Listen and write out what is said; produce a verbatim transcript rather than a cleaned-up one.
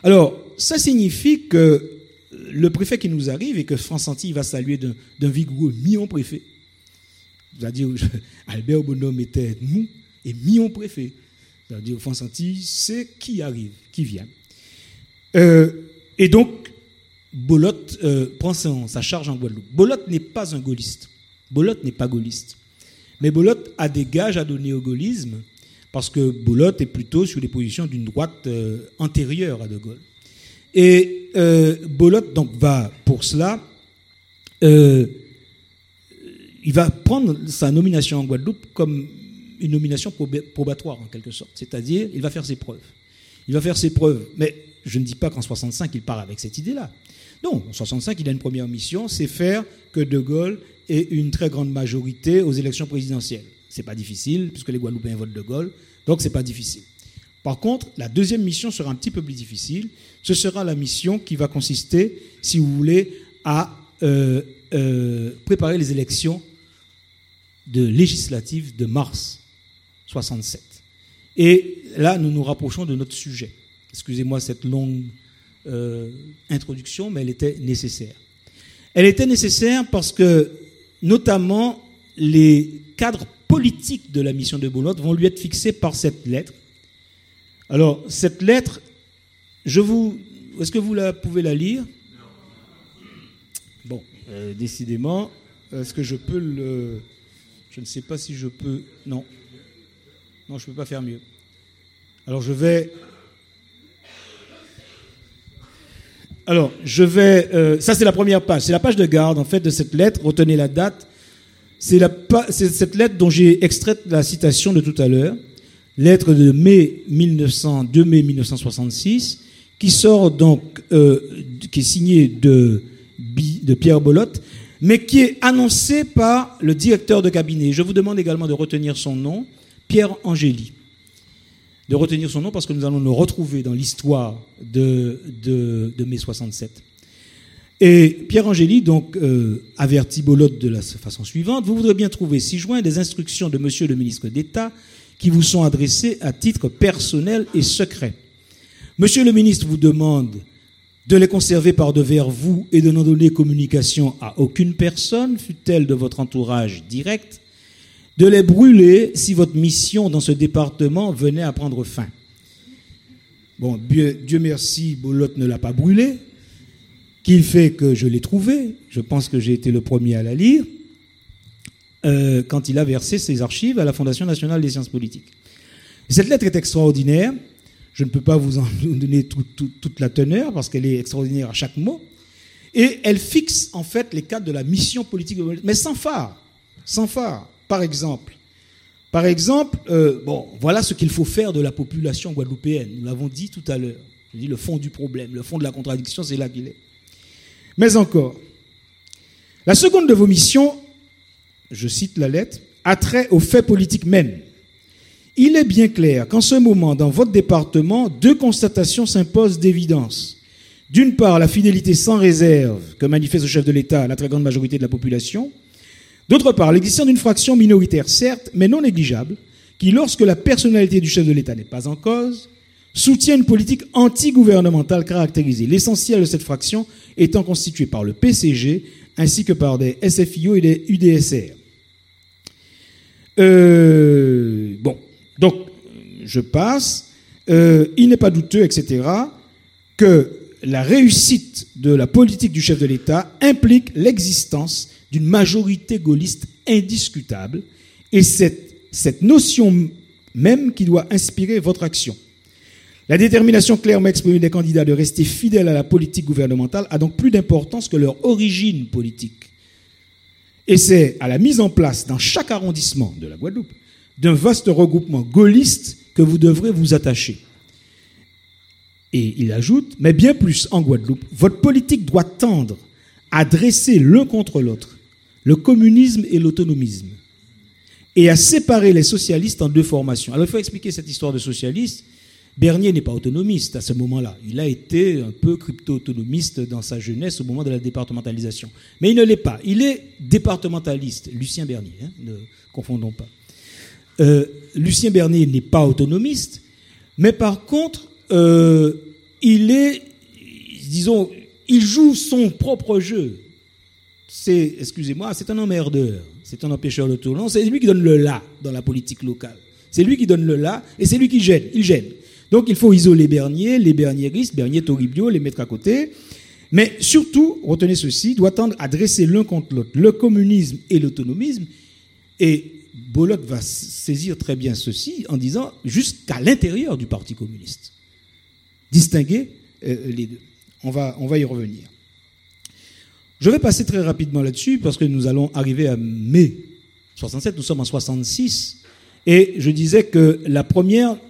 Alors, ça signifie que le préfet qui nous arrive et que France Antilles va saluer d'un, d'un vigoureux million préfet. C'est-à-dire, Albert Bonhomme était nous et million préfet. C'est-à-dire, France Antilles, c'est qui arrive, qui vient. Euh, et donc, Bolotte euh, prend son, sa charge en Guadeloupe. Bolotte n'est pas un gaulliste. Bolotte n'est pas gaulliste. Mais Bolotte a des gages à donner au gaullisme parce que Bolotte est plutôt sur les positions d'une droite euh, antérieure à De Gaulle. Et euh, Bolotte donc va pour cela, euh, il va prendre sa nomination en Guadeloupe comme une nomination probatoire en quelque sorte, c'est-à-dire il va faire ses preuves. Il va faire ses preuves, mais je ne dis pas qu'en soixante-cinq il part avec cette idée-là. Non, en soixante-cinq il a une première mission, c'est faire que De Gaulle ait une très grande majorité aux élections présidentielles. C'est pas difficile puisque les Guadeloupéens votent De Gaulle, donc c'est pas difficile. Par contre, la deuxième mission sera un petit peu plus difficile. Ce sera la mission qui va consister, si vous voulez, à euh, euh, préparer les élections de législatives de mars soixante-sept. Et là, nous nous rapprochons de notre sujet. Excusez-moi cette longue euh, introduction, mais elle était nécessaire. Elle était nécessaire parce que, notamment, les cadres politiques de la mission de Bolotte vont lui être fixés par cette lettre. Alors, cette lettre, je vous, est-ce que vous la pouvez la lire ? Bon, euh, décidément, est-ce que je peux le... Je ne sais pas si je peux... Non. Non, je ne peux pas faire mieux. Alors, je vais... Alors, je vais... Euh, ça, c'est la première page. C'est la page de garde, en fait, de cette lettre. Retenez la date. C'est, la, c'est cette lettre dont j'ai extrait la citation de tout à l'heure. Lettre de mai mille neuf cents, deux mai mille neuf cent soixante-six, qui sort donc, euh, qui est signée de, de Pierre Bolotte, mais qui est annoncée par le directeur de cabinet. Je vous demande également de retenir son nom, Pierre Angéli. De retenir son nom parce que nous allons le retrouver dans l'histoire de, de, de mai soixante-sept. Et Pierre Angéli, donc, euh, avertit Bolotte de la façon suivante. Vous voudrez bien trouver ci-joint des instructions de monsieur le ministre d'État qui vous sont adressés à titre personnel et secret. Monsieur le ministre vous demande de les conserver par devers vous et de n'en donner communication à aucune personne, fût-elle de votre entourage direct, de les brûler si votre mission dans ce département venait à prendre fin. Bon, Dieu, Dieu merci, Bolotte ne l'a pas brûlé, qu'il fait que je l'ai trouvé, je pense que j'ai été le premier à la lire, Euh, quand il a versé ses archives à la Fondation nationale des sciences politiques. Cette lettre est extraordinaire. Je ne peux pas vous en donner tout, tout, toute la teneur parce qu'elle est extraordinaire à chaque mot. Et elle fixe en fait les cadres de la mission politique, mais sans phare. Sans phare. Par exemple, par exemple euh, bon, voilà ce qu'il faut faire de la population guadeloupéenne. Nous l'avons dit tout à l'heure. Je dis le fond du problème, le fond de la contradiction, c'est là qu'il est. Mais encore, la seconde de vos missions, je cite la lettre, a trait aux faits politiques même. Il est bien clair qu'en ce moment, dans votre département, deux constatations s'imposent d'évidence. D'une part, la fidélité sans réserve que manifeste le chef de l'État à la très grande majorité de la population. D'autre part, l'existence d'une fraction minoritaire, certes, mais non négligeable, qui, lorsque la personnalité du chef de l'État n'est pas en cause, soutient une politique anti-gouvernementale caractérisée. L'essentiel de cette fraction étant constitué par le P C G ainsi que par des S F I O et des U D S R. Euh, bon, donc, je passe. Euh, il n'est pas douteux, et cetera, que la réussite de la politique du chef de l'État implique l'existence d'une majorité gaulliste indiscutable et cette, cette notion même qui doit inspirer votre action. La détermination clairement exprimée des candidats de rester fidèles à la politique gouvernementale a donc plus d'importance que leur origine politique. Et c'est à la mise en place dans chaque arrondissement de la Guadeloupe d'un vaste regroupement gaulliste que vous devrez vous attacher. Et il ajoute, mais bien plus en Guadeloupe, votre politique doit tendre à dresser l'un contre l'autre le communisme et l'autonomisme et à séparer les socialistes en deux formations. Alors il faut expliquer cette histoire de socialistes. Bernier n'est pas autonomiste à ce moment-là. Il a été un peu crypto-autonomiste dans sa jeunesse au moment de la départementalisation. Mais il ne l'est pas. Il est départementaliste. Lucien Bernier, hein, ne confondons pas. Euh, Lucien Bernier n'est pas autonomiste, mais par contre, euh, il est, disons, il joue son propre jeu. C'est, excusez-moi, c'est un emmerdeur, c'est un empêcheur de tournant, c'est lui qui donne le là dans la politique locale. C'est lui qui donne le là et c'est lui qui gêne, il gêne. Donc il faut isoler Bernier, les bernieristes, Bernier, Toribio, les mettre à côté. Mais surtout, retenez ceci, doit tendre à dresser l'un contre l'autre le communisme et l'autonomisme. Et Bollock va saisir très bien ceci en disant jusqu'à l'intérieur du Parti communiste. Distinguer euh, les deux. On va, on va y revenir. Je vais passer très rapidement là-dessus parce que nous allons arriver à mai soixante-sept, nous sommes en soixante-six. Et je disais que la première